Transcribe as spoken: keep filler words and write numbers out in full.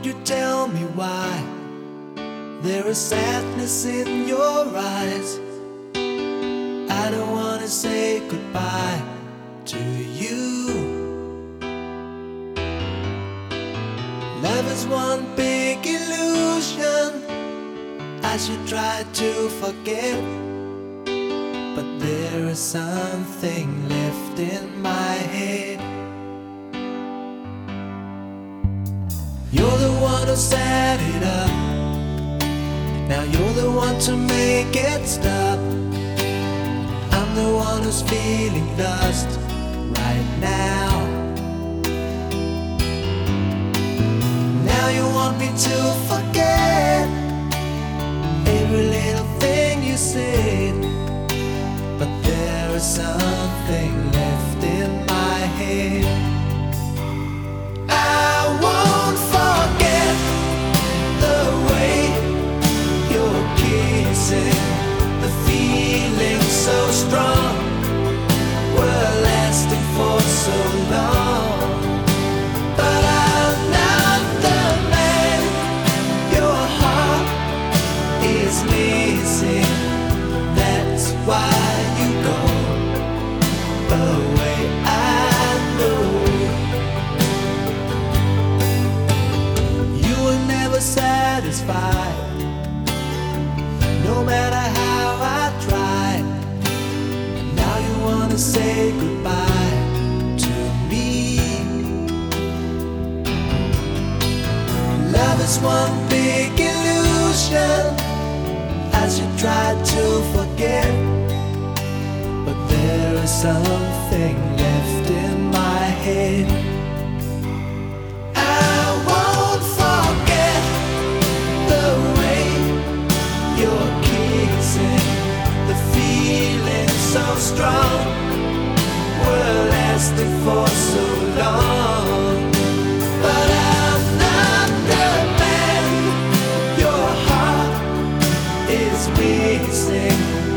Won't you tell me why there is sadness in your eyes? I don't wanna say goodbye to you. Love is one big illusion I should try to forget, but there is something left in my head. You're the one who set it up, now you're the one to make it stop. I'm the one who's feeling lost right now. Now you want me to forget every little thing you said, but there is something left in my head. I won't forget the way you're kissing, the feeling so strong, we're lasting for so long. But I'm not the man your heart is missing. That's why you go away, I know. You were never satisfied, no matter how I tried. Now you wanna say goodbye to me. Love is one big illusion I should try to forget, but there is something left in my head. I won't forget the way you're kissing, the feeling so strong, we're lasting for so long. But I'm not the man your heart is missing.